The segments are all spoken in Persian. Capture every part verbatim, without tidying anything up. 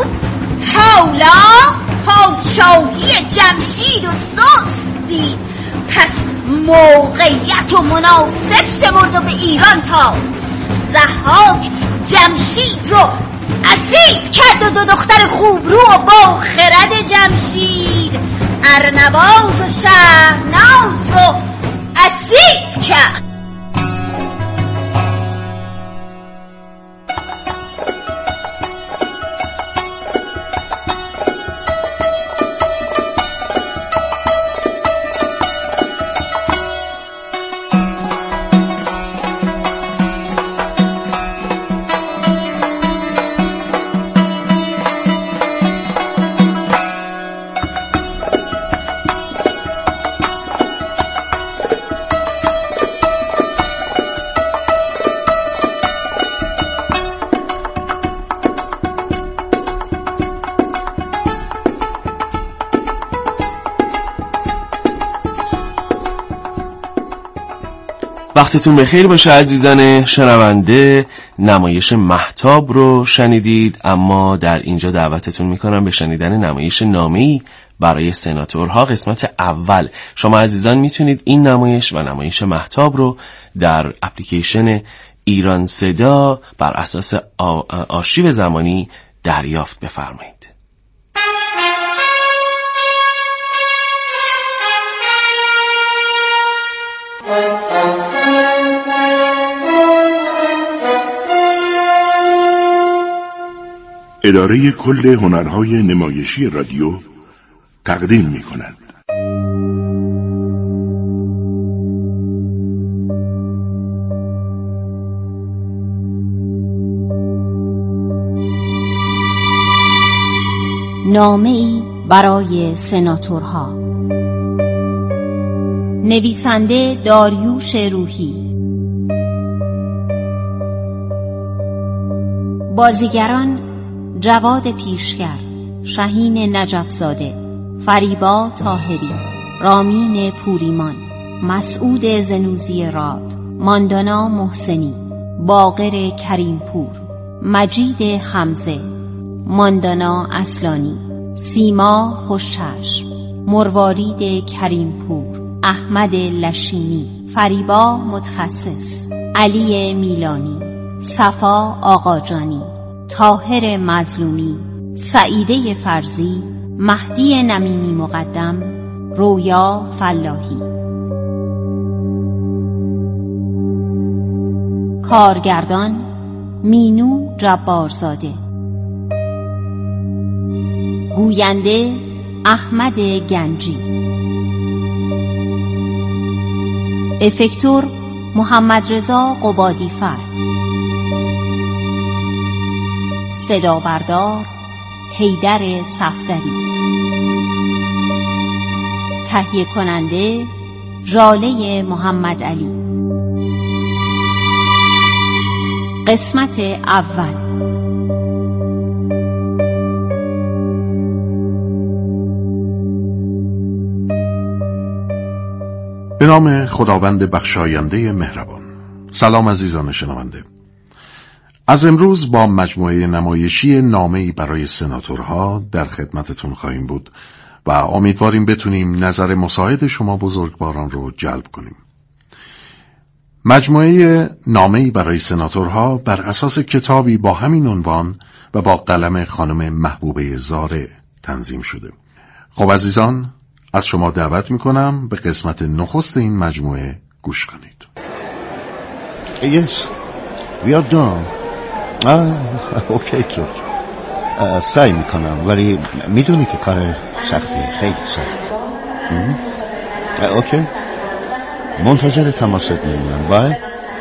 بود. حالا پادشاهی جمشید و سست پس موقعیت و مناسب شمرد و به ایران تا ضحاک جمشید رو اسیر کرد و دو دختر خوب رو و با خرد جمشید ارنواز و شهناز رو اسیر کرد. وقتتون بخیر باشه عزیزان شنونده. نمایش مهتاب رو شنیدید، اما در اینجا دعوتتون میکنم به شنیدن نمایش نامه‌ای برای سناتورها قسمت اول. شما عزیزان میتونید این نمایش و نمایش مهتاب رو در اپلیکیشن ایران صدا بر اساس آرشیو زمانی دریافت بفرمایید. اداره کل هنرهای نمایشی رادیو تقدیم می کند. نامه‌ای برای سناتورها. نویسنده داریوش روحی. بازیگران جواد پیشگر، شهین نجفزاده، فریبا طاهری، رامین پوریمان، مسعود زنوزی راد، ماندانا محسنی، باقر کریمپور، مجید حمزه، ماندانا اصلانی، سیما خوشچشم، مروارید کریمپور، احمد لشینی، فریبا متخصص، علی میلانی، صفا آقاجانی، طاهر مظلومی، سعیده فرزی، مهدی نمیمی مقدم، رویا فلاحی. کارگردان مینو جبارزاده. گوینده احمد گنجی. افکتور محمد رضا قبادی فر. صدا بردار حیدر صفدری. تهیه کننده ژاله محمد علی. قسمت اول. به نام خداوند بخشاینده مهربان. سلام عزیزان شنونده. از امروز با مجموعه نمایشی نامه‌ای برای سناتورها در خدمتتون خواهیم بود و امیدواریم بتونیم نظر مساعد شما بزرگواران رو جلب کنیم. مجموعه نامه‌ای برای سناتورها بر اساس کتابی با همین عنوان و با قلم خانم محبوبه زاره تنظیم شده. خب عزیزان، از شما دعوت میکنم به قسمت نخست این مجموعه گوش کنید. Yes, we are done. آه، اوکی تو. سعی میکنم ولی میدونی که کار سختی، خیلی سخت. اوکی. منتظر تماست میمونم. بای.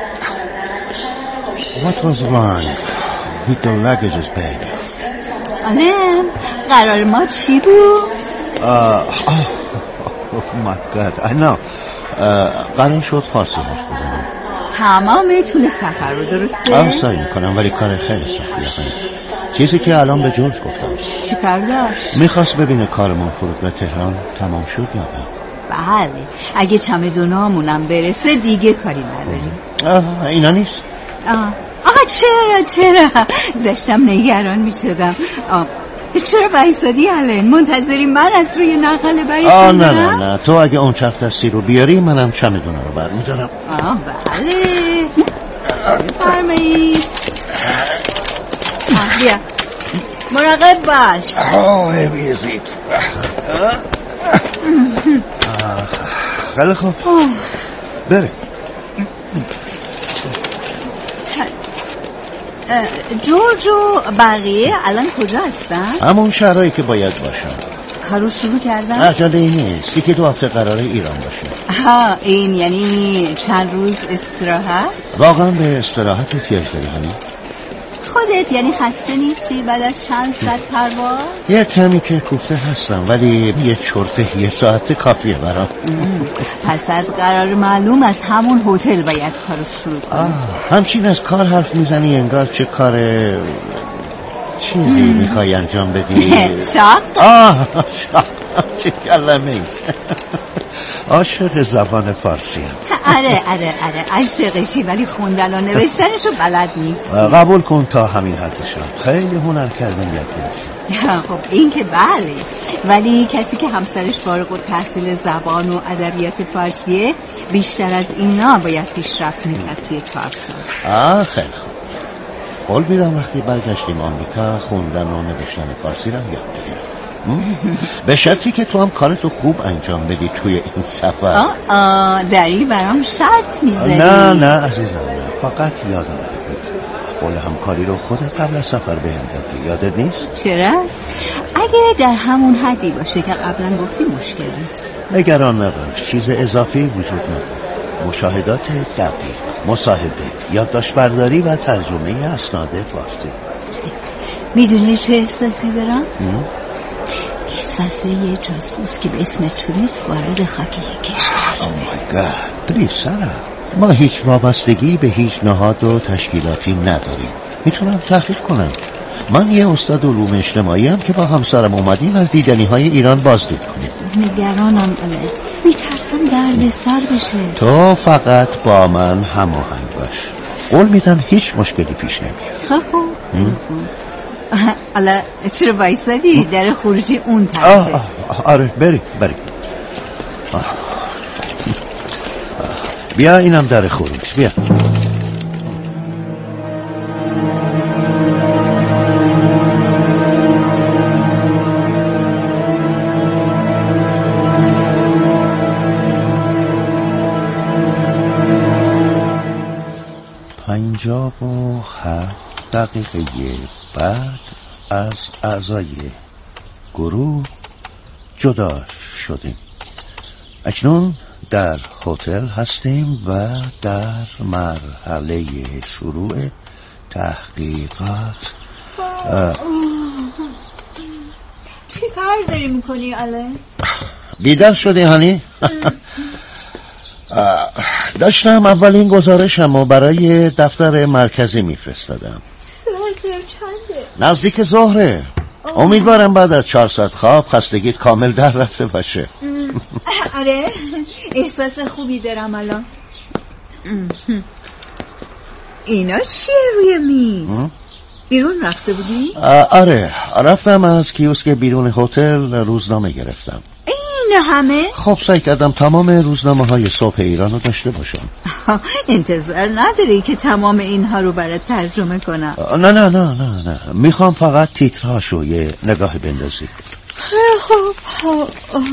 What was wrong with the luggages, baby? آلم قرار ما چی بود؟ آه Oh my God, I know. قرار شد فارسی حرف بزنم. تمام طول سفر رو درسته؟ آه سعی میکنم ولی کار خیلی سختیه. چیزی که الان به جورج گفتم. چی کار داشت؟ میخواست ببینه کارمون فرودگاه تهران تمام شد یا نه. بله، اگه چمدونامونم برسه دیگه کاری نداریم. آه اینا نیست. آه آه چرا چرا داشتم نگران میشدم. آه چرا بایستادی الان؟ منتظری من از روی نقل بری؟ آه نه نه نه تو اگه اون چرخ دستی رو بیاری منم چمدونه رو برمیدارم. آه بله بفرمایید. بیا مراقب باش. آه بیزید. خیلی خوب بره. جورج و بقیه الان کجا هستن؟ همون شهرهایی که باید باشن. کارو شروع کردن؟ عجله نیست، یکی دو هفته قراره ایران باشه. ها این یعنی چند روز استراحت؟ واقعا به استراحت احتیاج داری همین؟ خودت یعنی خسته نیستی بعد از چند ساعت پرواز؟ یه کمی که کوفته هستم ولی یه چرته یه ساعت کافیه برام. پس از قرار معلوم از همون هتل باید کارو شروع کنی. همچین از کار حرف میزنی انگار چه کار چیزی میخوای انجام بدی. شاق؟ آه شاق چه کلمه ای. عاشق زبان فارسی هم. آره آره آره عاشقشی ولی خوندن و نوشتنشو بلد نیست. قبول کن تا همین حدشم خیلی هنر کردن یاد گرفتم. خب این که بله ولی کسی که همسرش فارغ التحصیل زبان و ادبیات فارسیه بیشتر از اینا باید پیشرفت میکرد توی چهار سال. آه خیلی خوب قول میدم وقتی برگشتیم آمریکا خوندن و نوشتن فارسی رو یاد بگیرم به شرطی که تو هم کارتو خوب انجام بدی توی این سفر. آه آه داری برام شرط میذاری؟ نه نه عزیزم نه فقط یادم بود قول همکاری رو خودت قبل از سفر بهم دادی یادت نیست؟ چرا؟ اگه در همون حدی باشه که قبلا گفتی مشکل نیست. نگران نباش چیز اضافی وجود نداره. مشاهدات دقیق مصاحبه یادداشت برداری و ترجمه اسناد فارسی. میدونی چه احساسی دارم؟ احساس یه جاسوس که به اسم توریست وارد خاک یک کشور شده. اوه مای گاد پلیز سارا ما هیچ وابستگی به هیچ نهاد و تشکیلاتی نداریم. میتونم تحقیق کنم. من یه استاد علوم اجتماعی هم که با همسرم اومدیم از دیدنی های ایران بازدید کنیم. نگرانم اله میترسم درد سر بشه. تو فقط با من هماهنگ باش قول میدم هیچ مشکلی پیش نمیاد. خب اله چرا بایستادی؟ در خروجی اون طرفه. آره بری بری بیا اینم در خروج بیا. پنجاب و هفت دقیقه بعد از اعضای گروه جدا شدیم. اکنون در هتل هستیم و در مرحله شروع تحقیقات. چی کار داری میکنی اله؟ بیدار شدی هانی؟ داشتم اولین گزارشم رو برای دفتر مرکزی میفرستادم. ساعت چنده؟ نزدیک ظهره. امیدوارم بعد از چهار ساعت خواب خستگیت کامل در رفته باشه. آره احساس خوبی دارم الان. اینا چیه روی میز؟ بیرون رفته بودی؟ آره رفتم از کیوسک بیرون هتل روزنامه گرفتم. این همه؟ خب سعی کردم تمام روزنامه های صبح ایران رو داشته باشم. انتظار نداری که تمام اینها رو برات ترجمه کنم؟ نه نه نه نه نه میخوام فقط تیترهاشو یه نگاه بندازی. خب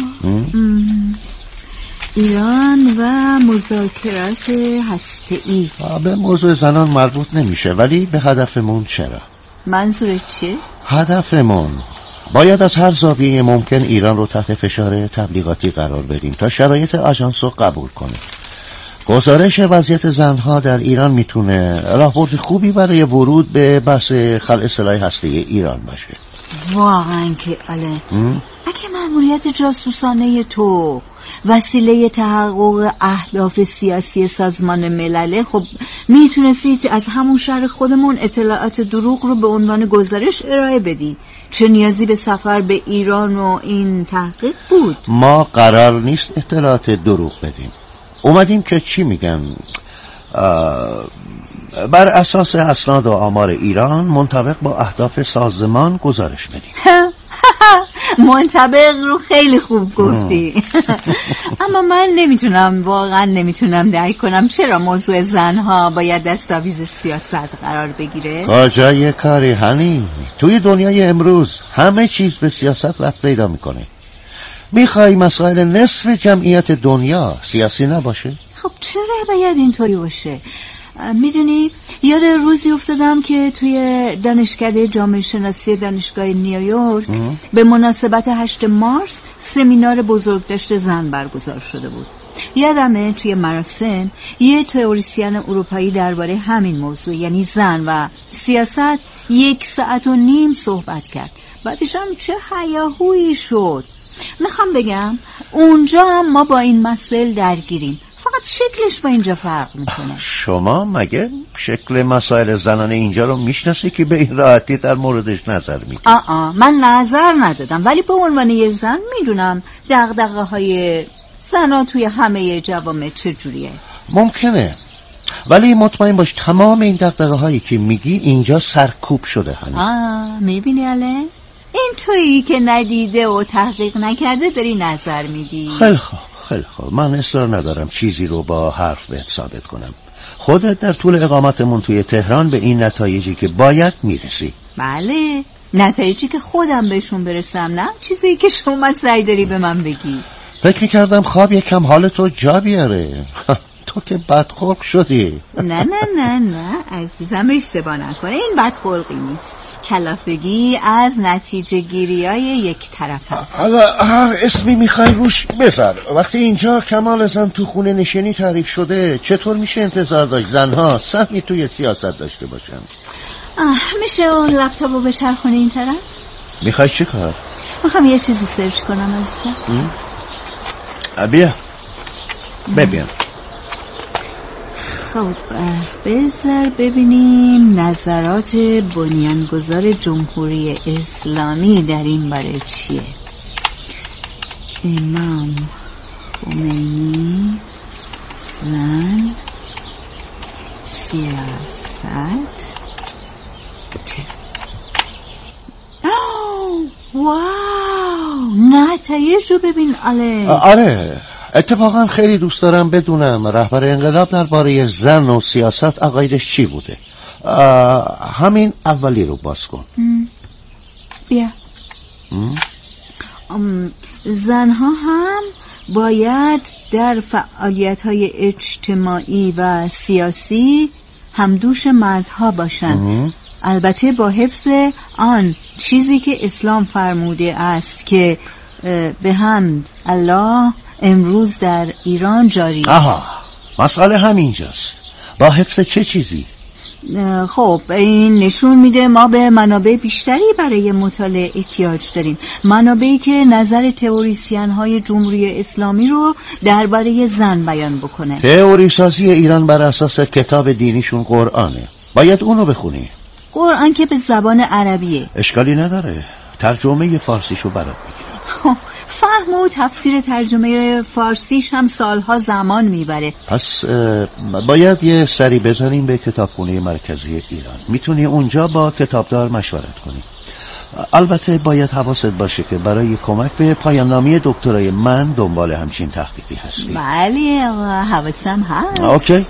ایران و مذاکرات هسته‌ای. به موضوع زنان مربوط نمیشه ولی به هدفمون چرا؟ منظورت چیه؟ هدفمون باید از هر زاویه ممکن ایران رو تحت فشار تبلیغاتی قرار بدیم تا شرایط آژانس رو قبول کنه. گزارش وضعیت زنها در ایران میتونه راهبرد خوبی برای ورود به بحث خلع سلاح هسته‌ای ایران باشه. واقعا که اله اگه مأموریت جاسوسانه تو وسیله تحقق اهداف سیاسی سازمان ملله، خب میتونستید از همون شهر خودمون اطلاعات دروغ رو به عنوان گزارش ارائه بدی. چه نیازی به سفر به ایران و این تحقیق بود؟ ما قرار نیست اطلاعات دروغ بدیم. اومدیم که چی میگن بر اساس اسناد و آمار ایران منطبق با اهداف سازمان گزارش بدیم. منطبق رو خیلی خوب گفتی. اما من نمیتونم، واقعا نمیتونم درک کنم چرا موضوع زنها باید دستاویز سیاست قرار بگیره. کجای کاری هنی؟ توی دنیای امروز همه چیز به سیاست ربط پیدا میکنه. میخوای مسائل نصف جمعیت دنیا سیاسی نباشه؟ خب چرا باید اینطوری باشه؟ میدونی یاد روزی افتادم که توی دانشکده جامعه شناسی دانشگاه نیویورک به مناسبت هشت مارس سمینار بزرگداشت زن برگزار شده بود. یادمه توی مراسم یه تئوریسین اروپایی درباره همین موضوع یعنی زن و سیاست یک ساعت و نیم صحبت کرد. بعدش هم چه هیاهویی شد. میخوام بگم اونجا هم ما با این مسائل درگیریم، فقط شکلش با اینجا فرق میکنه. شما مگه شکل مسائل زنانه اینجا رو میشناسی که به این راحتی در موردش نظر میدی؟ آه آه من نظر ندادم، ولی به عنوان یه زن میدونم دغدغه های زنها توی همه جوامع چجوریه. ممکنه، ولی مطمئن باش تمام این دغدغه هایی که میگی اینجا سرکوب شده. هنی آه میبینی الان این تویی که ندیده و تحقیق نکرده داری نظر میدی. خیلی خوب خیلی خوب، من اصرار ندارم چیزی رو با حرف بهت ثابت کنم. خودت در طول اقامتمون توی تهران به این نتایجی که باید میرسی. بله، نتایجی که خودم بهشون برسم، نه چیزی که شما سعی داری به من بگی. فکر میکردم خواب یکم حالتو جا بیاره. تو که بدخلق شدی. نه نه نه نه عزیزم اشتباه نکنه، این بدخلقی نیست، کلافگی از نتیجه گیری های یک طرف هست. حالا هر اسمی میخوای روش بذار. وقتی اینجا کمال زن تو خونه نشینی تعریف شده چطور میشه انتظار داشت زنها سهمی توی سیاست داشته باشن؟ آه میشه اون لپتاپو بچرخونه این طرف؟ میخوای چی کار؟ میخوام یه چیزی سرچ کنم عزیزم. بیا ببین. خب بذار ببینیم نظرات بنیانگذار جمهوری اسلامی در این باره چیه. امام خمینی، زن، سیاست. واو نتایج رو ببین. آله آره اتفاقا خیلی دوست دارم بدونم رهبر انقلاب درباره زن و سیاست عقایدش چی بوده. همین اولی رو باز کن. بیا. زنها هم باید در فعالیت‌های اجتماعی و سیاسی همدوش مردها باشند، البته با حفظ آن چیزی که اسلام فرموده است که به حمد الله امروز در ایران جاری است. آها مسئله همینجاست. با حفظ چه چیزی؟ خب این نشون میده ما به منابع بیشتری برای مطالعه احتیاج داریم، منابعی که نظر تئوریسین های جمهوری اسلامی رو درباره زن بیان بکنه. تئوری سازی ایران بر اساس کتاب دینیشون قرآنه، باید اونو بخونی. قرآن که به زبان عربیه. اشکالی نداره، ترجمه فارسیشو برات میگیرم. فهم و تفسیر ترجمه فارسیش هم سالها زمان میبره. پس باید یه سری بزنیم به کتابخونه مرکزی ایران، میتونی اونجا با کتابدار مشورت کنی. البته باید حواست باشه که برای کمک به پایان نامه دکترای من دنبال همچین تحقیقی هستی. بله حواسم هست. اوکی.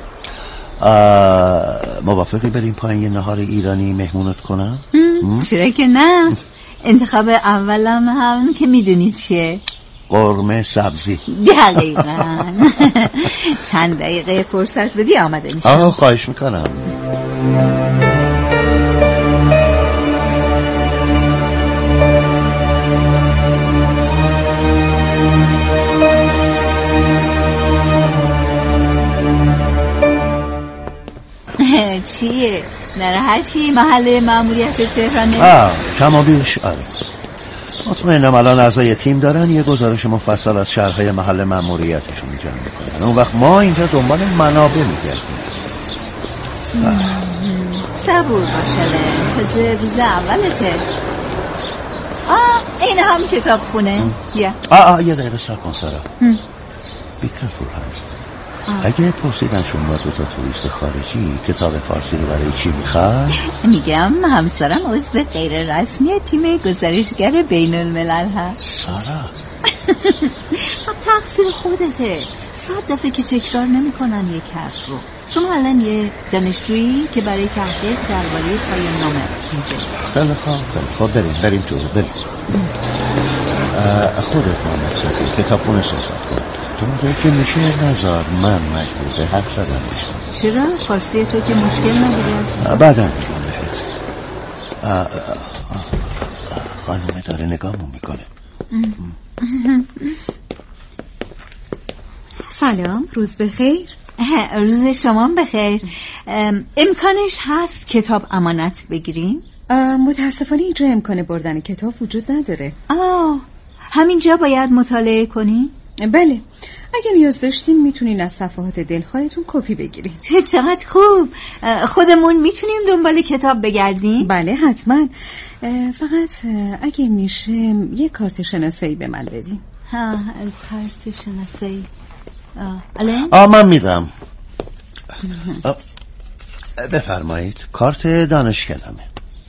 موافقی بریم پایین یه نهار ایرانی مهمونت کنم؟ چرا که نه. انتخاب اولم هم که میدونی چیه؟ قرمه سبزی. دقیقاً. چند دقیقه فرصت بدی آمده میشم. آه خواهش میکنم. چیه؟ نراحتی محل ماموریت تهرانه؟ آه کم و بیش آره. مطمئنم الان اعضای تیم دارن یه گزارش مفصل از شهرهای محل ماموریتشون جمع میکنن. اون وقت ما اینجا دنبال منابع میگردیم. صبور باشه، تازه روز اولته. آه این هم کتاب خونه. بیا. آه آه یه دقیقه صبر کن سارا. بی کارفول هم. اگه پرسیدن شما دو تا توریست خارجی کتاب فارسی رو برای چی میخواد؟ میگم همسرم عضو غیر رسمی تیم گزارشگر بین الملل هست. سارا تقصیر خودته. صد دفعه که تکرار نمیکنن یک حرف رو. شما الان یه دانشجویی که برای تحقیق درباره پایان نامه اینجا. خیلی خوب خب بریم بریم تو بریم. خودت محمد صدی کتابخونه صحبت کن. تو موقعی که میشه نظر من مجبور به حرف زدن میشم. چرا؟ فارسی تو که مشکل نداری عزیزم؟ بعدا میگم بهت. خانومه داره نگاهمون میکنه. سلام، روز بخیر. روز شما بخیر. امکانش هست کتاب امانت بگیریم؟ متاسفانه اینجا امکان بردن کتاب وجود نداره. آه همینجا باید مطالعه کنیم؟ بله، اگه نیاز داشتین میتونین از صفحات دلخواهتون کپی بگیرین. چقدر خوب. خودمون میتونیم دنبال کتاب بگردیم؟ بله حتما. فقط اگه میشه یه کارت شناسایی به من بدین. ها کارت شناسایی. آه آه من میدم. بفرمایید. کارت دانشکدمه.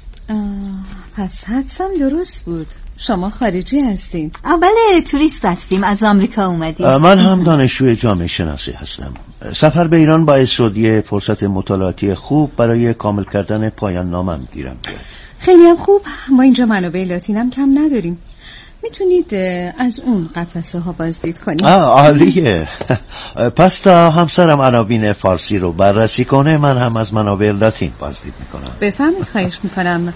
پس حدسم درست بود. شما خارجی هستین؟ آه بله، توریست هستیم، از آمریکا اومدیم. من هم دانشجوی جامعه شناسی هستم. سفر به ایران باعث شد یه فرصت مطالعاتی خوب برای کامل کردن پایان نامم گیرم. خیلی هم خوب. ما اینجا منابع لاتینم کم نداریم. میتونید از اون قفسه ها بازدید کنید. آه عالیه. پس تا همسرم عناوین فارسی رو بررسی کنه من هم از منابع لاتین بازدید میکنم. بفرمایید. خواهش میکنم.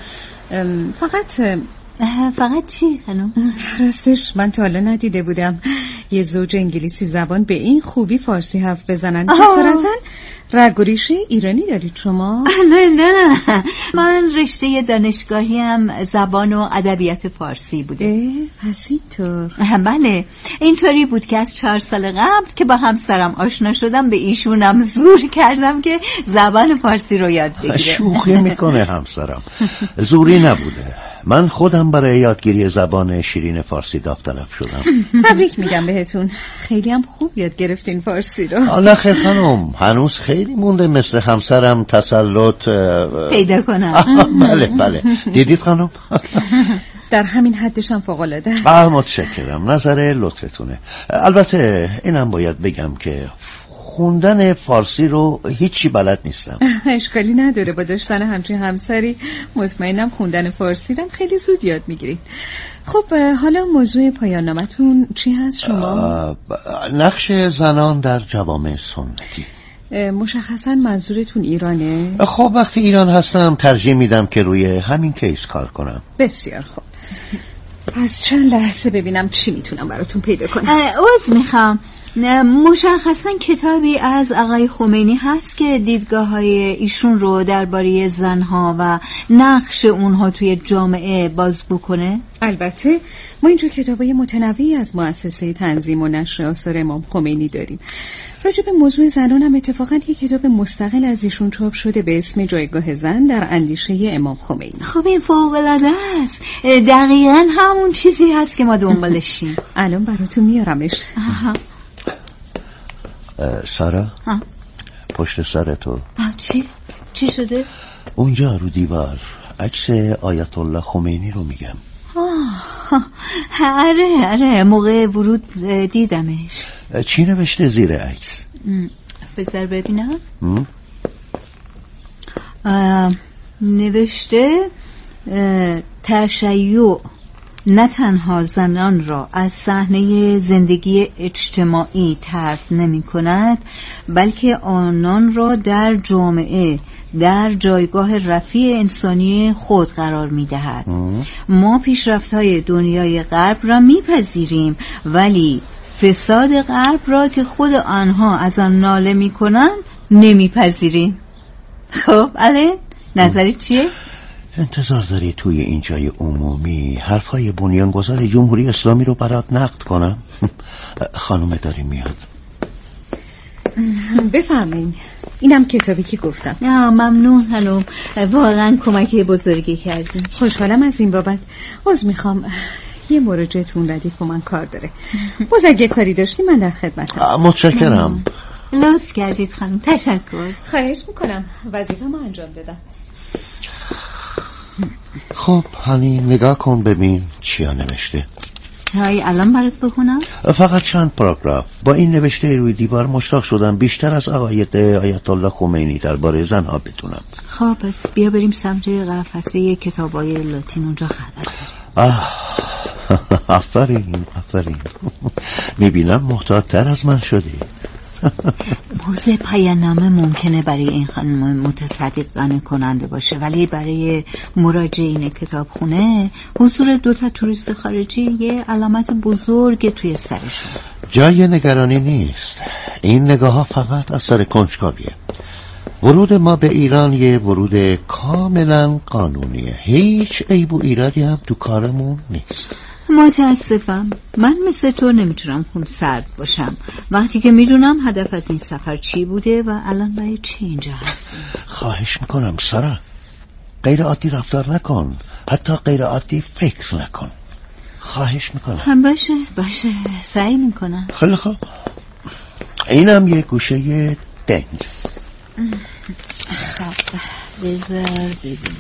فقط فقط چی خانم؟ راستش من تا حالا ندیده بودم یه زوج انگلیسی زبان به این خوبی فارسی حرف بزنن. جسارتاً رگ و ریشه ایرانی دارید شما؟ نه نه، من رشته دانشگاهی هم زبان و ادبیات فارسی بوده. پس اینطور؟ بله، اینطوری بود که از چهار سال قبل که با همسرم آشنا شدم به ایشونم زور کردم که زبان فارسی رو یاد بگیره. شوخی میکنه همسرم. زوری نبوده. من خودم برای یادگیری زبان شیرین فارسی داوطلب شدم. تبریک میگم بهتون. خیلی هم خوب یاد گرفتین فارسی رو. نه خیر خانم، هنوز خیلی مونده مثل همسرم تسلط پیدا کنم. بله بله. دیدید خانم؟ در همین حدش هم فوق‌العاده است. آه متشکرم، نظر لطفتونه. البته اینم باید بگم که خوندن فارسی رو هیچی بلد نیستم. اشکالی نداره، با داشتن همچین همسری مطمئنم خوندن فارسی رو خیلی زود یاد میگیرین. خب حالا موضوع پایان نامتون چی هست شما؟ نقش زنان در جوامع سنتی. مشخصا منظورتون ایرانه؟ خب وقتی ایران هستم ترجیح میدم که روی همین کیس کار کنم. بسیار خوب. پس چند لحظه ببینم چی میتونم براتون پیدا کنم. عوض میخوام. مشخصا کتابی از آقای خمینی هست که دیدگاه های ایشون رو درباره زنها و نقش اونها توی جامعه بازگو کنه؟ البته ما اینجا کتابای متنوعی از مؤسسه تنظیم و نشر آثار امام خمینی داریم. راجع به موضوع زنان هم اتفاقا یک کتاب مستقل از ایشون چاپ شده به اسم جایگاه زن در اندیشه امام خمینی. خب این فوق‌العاده است. دقیقاً همون چیزی هست که ما دنبالشیم. الان براتون میارمش. سارا ها؟ پشت سر تو چی؟ چی شده؟ اونجا رو دیوار عکس آیت الله خمینی رو میگم. آره آره موقع ورود دیدمش. چی نوشته زیر عکس؟ بذار ببینم. نوشته تشیع نه تنها زنان را از صحنه زندگی اجتماعی طرد نمی کند بلکه آنان را در جامعه در جایگاه رفیع انسانی خود قرار می دهد. ما پیشرفت‌های دنیای غرب را می پذیریم ولی فساد غرب را که خود آنها از آن ناله می کنند نمی پذیریم. خب الان نظری چیه؟ انتظار داری توی این جای عمومی حرفای بنیانگذار جمهوری اسلامی رو برات نقد کنم؟ خانومه داری میاد. بفهمین اینم کتابی که گفتم. نه ممنون خانم، واقعا کمک بزرگی کردین. خوشحالم از این بابت. عذر میخوام یه مراجعتون ردیف با من کار داره. باز اگه کاری داشتی من در خدمتم. متشکرم. لطف کردید خانم، تشکر. خواهش میکنم، وظیفه ما انجام دادم. خب هانی نگاه کن ببین چیا نوشته. های الان برات بخونم؟ فقط چند پاراگراف. با این نوشته روی دیوار مشتاق شدم بیشتر از عقاید آیت الله خمینی درباره زنها بدونم. خب پس بیا بریم سمت قفسه کتابای لاتین، اونجا خلوت داره. آه آفرین آفرین. میبینم محتاط‌تر از من شدی. موضوع پایان‌نامه ممکنه برای این خانم متصدقانه کننده باشه، ولی برای مراجعین کتابخونه حضور دو تا توریست خارجی یه علامت بزرگ توی سرشون. جای نگرانی نیست. این نگاه ها فقط اثر کنجکاویه. ورود ما به ایران یه ورود کاملا قانونیه. هیچ عیب و ایرادی هم تو کارمون نیست. متاسفم، من مثل تو نمیتونم خون سرد باشم وقتی که میدونم هدف از این سفر چی بوده و الان برای چی اینجا هستیم. خواهش میکنم سارا، غیر عادی رفتار نکن، حتی غیر عادی فکر نکن. خواهش میکنم. هم باشه باشه، سعی میکنم. خیلی خوب، اینم یه گوشه دنگ. خب بذار ببینم.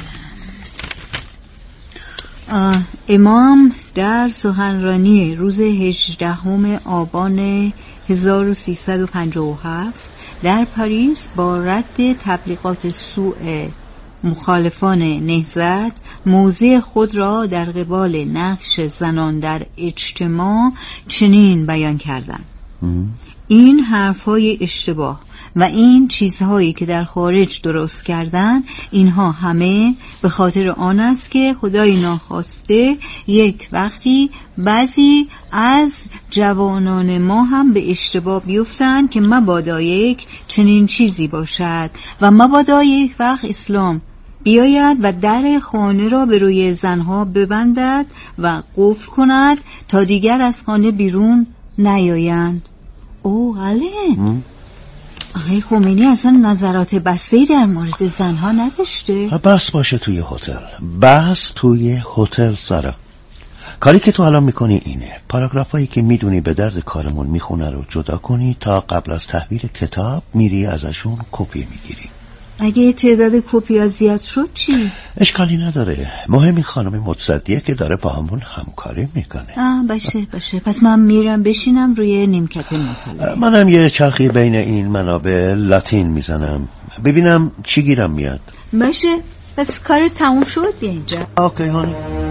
امام در سخنرانی روز هجدهم آبان هزار و سیصد و پنجاه و هفت در پاریس با رد تبلیغات سوء مخالفان نهضت موضع خود را در قبال نقش زنان در اجتماع چنین بیان کردند: این حرفهای اشتباه و این چیزهایی که در خارج درست کردن، اینها همه به خاطر آن است که خدای ناخواسته یک وقتی بعضی از جوانان ما هم به اشتباه بیفتن که مبادا یک چنین چیزی باشد و مبادا یک وقت اسلام بیاید و در خانه را به روی زنها ببندد و قفل کند تا دیگر از خانه بیرون نیایند. او غله آقای خمینی اصلا نظرات بسته‌ای در مورد زنها نداشته؟ بس باشه توی هتل، بس توی هتل سارا. کاری که تو الان میکنی اینه، پاراگرافایی که میدونی به درد کارمون میخونه رو جدا کنی تا قبل از تحویل کتاب میری ازشون کپی میگیری. اگه تعداد کپی ها زیاد شد چی؟ اشکالی نداره، مهم این خانم متصدیه که داره با همون همکاری میکنه. آه باشه باشه، پس من میرم بشینم روی نیمکت مطالعه. منم یه چرخی بین این منابع لاتین میزنم ببینم چی گیرم میاد. باشه، پس کار تموم شد بیا اینجا. اوکی هانی.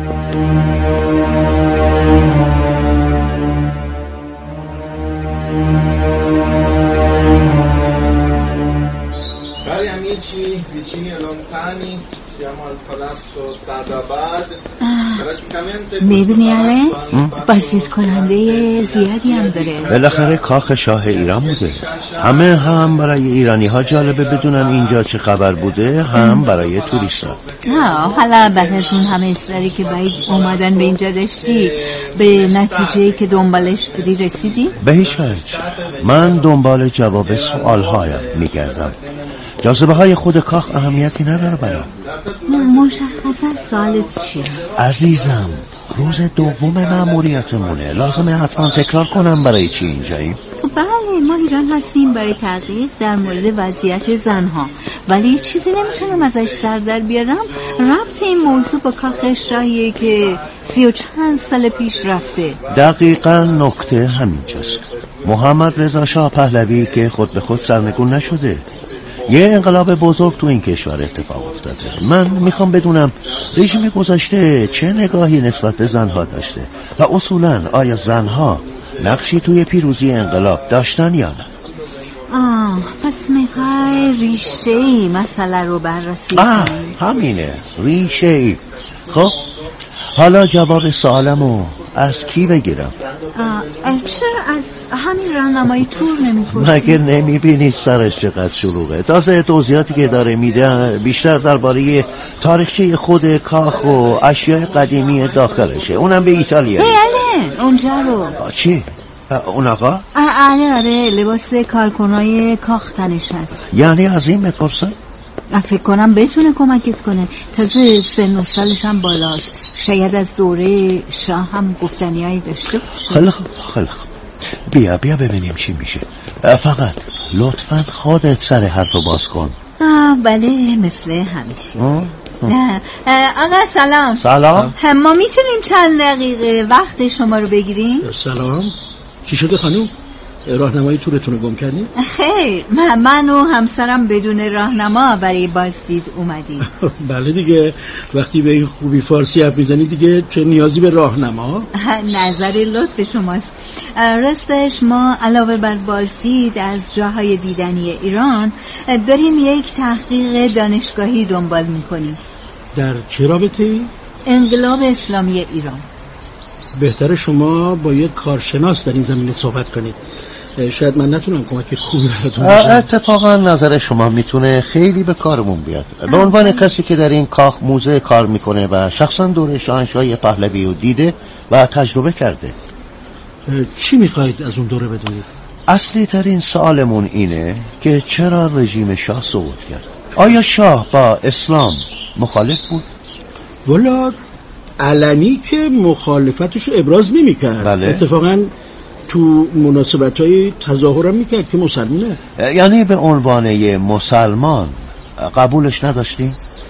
Cari amici vicini e lontani, siamo al Palazzo Saadabad. میبینی الان بازدید کننده زیادی هم داره. بالاخره کاخ شاه ایران بوده. همه هم برای ایرانی ها جالبه بدونن اینجا چه خبر بوده، هم برای توریستا. ها حالا بعد از اون همه اصراری که باید اومدن به اینجا داشتی، به نتیجه‌ای که دنبالش بودی رسیدی؟ به هیچ وجه. من دنبال جواب سوال هایم میگردم. جاذبه های خود کاخ اهمیتی نداره برام. مشخصا سوالت چی هست؟ عزیزم، روز دوم مأموریتمونه، لازمه حتما تکرار کنم برای چی اینجاییم؟ بله، ما ایران هستیم برای تحقیق در مورد وضعیت زنها، ولی چیزی نمیتونم ازش سر در بیارم. ربط این موضوع با کاخ شاهیه که سی و چند سال پیش رفته. دقیقا نکته همینجاست. محمد رضا شاه پهلوی که خود به خود سرنگون نشده، یه انقلاب بزرگ تو این کشور اتفاق افتاده. من میخوام بدونم رژیم گذشته چه نگاهی نسبت به زنها داشته و اصولاً آیا زنها نقشی توی پیروزی انقلاب داشتن یا نه؟ آه پس میخوای ریشه‌ای مسئله رو بررسی آه کنی؟ همینه، ریشه‌ای. خب حالا جواب سوالمو از کی بگیرم؟ آه چرا از همین راهنمای تور نمیپرسی؟ مگه نمیبینی سرش چقدر شلوغه؟ تازه توضیحاتی که داره میده بیشتر درباره تاریخچه خود کاخ و اشیاء قدیمی داخلشه، اونم به ایتالیا. بله اونجا رو. چی؟ اون آقا؟ آره آره، لباس کارکنای کاخ تنش هست. یعنی از این بپرسم؟ فکر کنم بتونه کمکت کنه. تازه سن و سالش هم بالاست، شاید از دوره شاه هم گفتنیایی داشته باشه. خیلی خوب خیلی خوب، بیا بیا ببینیم چی میشه. فقط لطفاً خودت سر حرف باز کن. آه بله، مثل همیشه. آه؟ نه آقا سلام. سلام. ما میتونیم چند دقیقه وقت شما رو بگیریم؟ سلام. چی شده خانم؟ راهنمای تورتون رو گم کردین؟ خیر، من, من و همسرم بدون راهنما برای بازدید اومدیم. بله دیگه، وقتی به این خوبی فارسی حرف میزنی دیگه چه نیازی به راهنما؟ نظر لطف شماست. راستش ما علاوه بر بازدید از جاهای دیدنی ایران داریم یک تحقیق دانشگاهی دنبال میکنیم. در چه رابطه‌ای؟ انقلاب اسلامی ایران. بهتر شما با یک کارشناس در این زمینه صحبت کنید. شاید من نتونم کمک خوبی براتون باشم. اتفاقا نظر شما میتونه خیلی به کارمون بیاد. به عنوان کسی که در این کاخ موزه کار میکنه و شخصا دوره شاهنشاهی پهلوی رو دیده و تجربه کرده. چی میخواید از اون دوره بدونید؟ اصلی ترین سوالمون اینه که چرا رژیم شاه سقوط کرد؟ آیا شاه با اسلام مخالف بود؟ والا علنی که مخالفتشو ابراز نمی‌کرد. بله. اتفاقا تو مناسبت‌های تظاهرم میکرد که مسلمانه. یعنی به عنوان یه مسلمان قبولش نداشتیم؟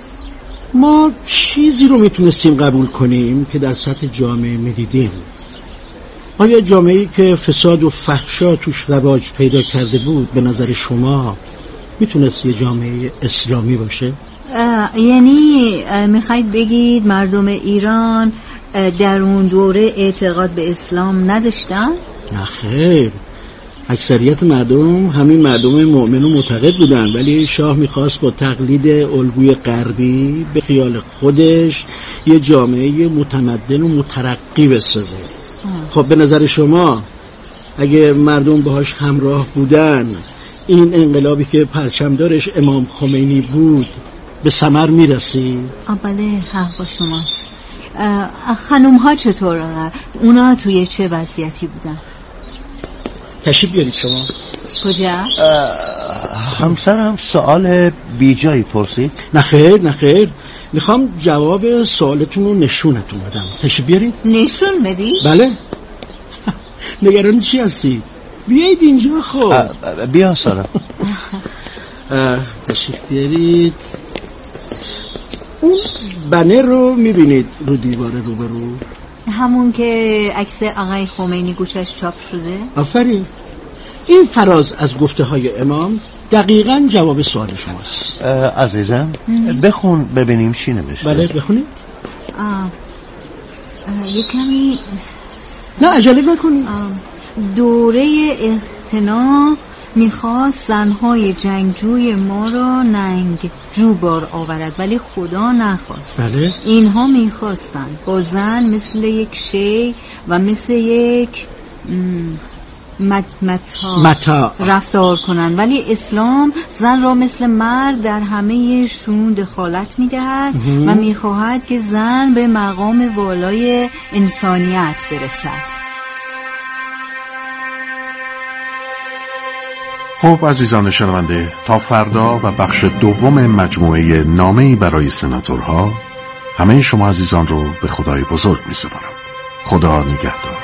ما چیزی رو میتونستیم قبول کنیم که در سطح جامعه میدیدیم. آیا جامعه‌ای که فساد و فحشا توش رواج پیدا کرده بود به نظر شما میتونست یه جامعه اسلامی باشه؟ یعنی میخواید بگید مردم ایران در اون دوره اعتقاد به اسلام نداشتن؟ نه خیر، اکثریت مردم همین مردم مؤمن و معتقد بودن، ولی شاه میخواست با تقلید الگوی غربی به خیال خودش یه جامعه متمدن و مترقی بسازه. خب به نظر شما اگه مردم باهاش همراه بودن این انقلابی که پرچمدارش امام خمینی بود به ثمر میرسی؟ بله، حق با شماست. خانوم ها چطور؟ اونا توی چه وضعیتی بودن؟ تشریف بیارید شما. کجا؟ همسرم سوال بیجایی پرسید. نخیر نخیر، میخوام جواب سوالتون رو نشونتون بدم. تشریف بیارید. نشون بدی؟ بله. نگران چی هستی؟ بیایید اینجا. خب بیا سارا. تشریف بیارید. اون بنر رو میبینید رو دیوار روبرو؟ همون که عکس آقای خمینی گوشش چاپ شده؟ آفرین. این فراز از گفته های امام دقیقاً جواب سوال شماست. عزیزم بخون ببینیم چی نوشته. بله بخونید. یه کمی نه عجله نکنید. دوره اغتنام میخواست زنهای جنگجوی ما را ننگ جو بار آورد، ولی خدا نخواست. بله. اینها میخواستن با زن مثل یک شی و مثل یک متا متا رفتار کنن، ولی اسلام زن را مثل مرد در همه شون دخالت میدهد و میخواهد که زن به مقام والای انسانیت برسد. خب عزیزان شنونده، تا فردا و بخش دوم مجموعه نامه‌ای برای سناتورها، همه شما عزیزان رو به خدای بزرگ می سپارم. خدا نگهدار.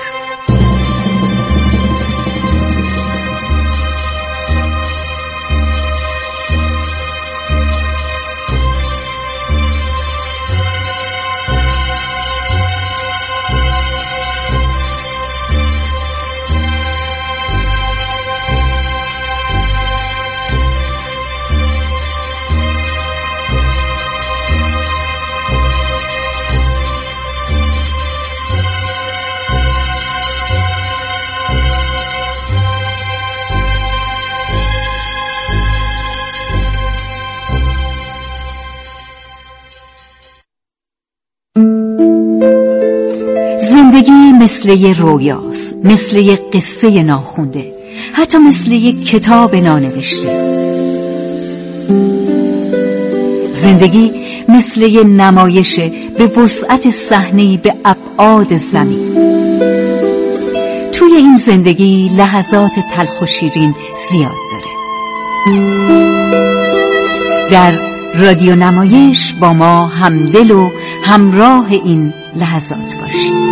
زندگی مثل یه رویاست، مثل یه قصه ناخونده، حتی مثل یه کتاب نانوشته. زندگی مثل یه نمایشه به وسعت صحنه‌ای به ابعاد زمین. توی این زندگی لحظات تلخ و شیرین زیاد داره. در رادیو نمایش با ما همدل و همراه این لحظات باشید.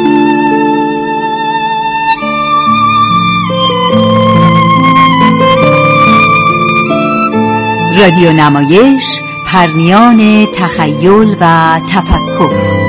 رادیو نمایش، پرمیان تخیل و تفکر.